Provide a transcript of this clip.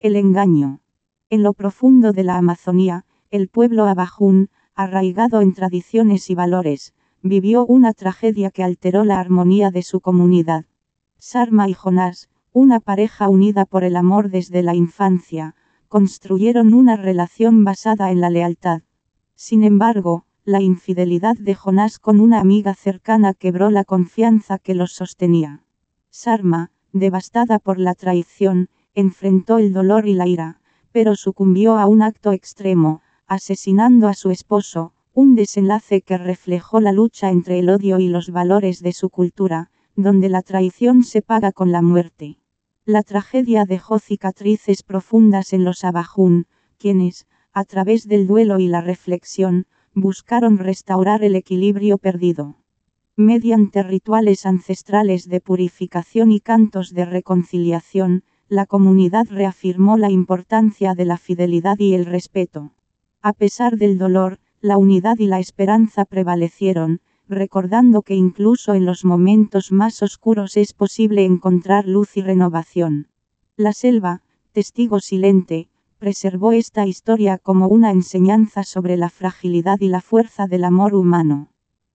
El engaño. En lo profundo de la Amazonía, el pueblo abajún, arraigado en tradiciones y valores, vivió una tragedia que alteró la armonía de su comunidad. Sarma y Jonás, una pareja unida por el amor desde la infancia, construyeron una relación basada en la lealtad. Sin embargo, la infidelidad de Jonás con una amiga cercana quebró la confianza que los sostenía. Sarma, devastada por la traición, enfrentó el dolor y la ira, pero sucumbió a un acto extremo, asesinando a su esposo, un desenlace que reflejó la lucha entre el odio y los valores de su cultura, donde la traición se paga con la muerte. La tragedia dejó cicatrices profundas en los abajún, quienes, a través del duelo y la reflexión, buscaron restaurar el equilibrio perdido. Mediante rituales ancestrales de purificación y cantos de reconciliación, la comunidad reafirmó la importancia de la fidelidad y el respeto. A pesar del dolor, la unidad y la esperanza prevalecieron, recordando que incluso en los momentos más oscuros es posible encontrar luz y renovación. La selva, testigo silente, preservó esta historia como una enseñanza sobre la fragilidad y la fuerza del amor humano.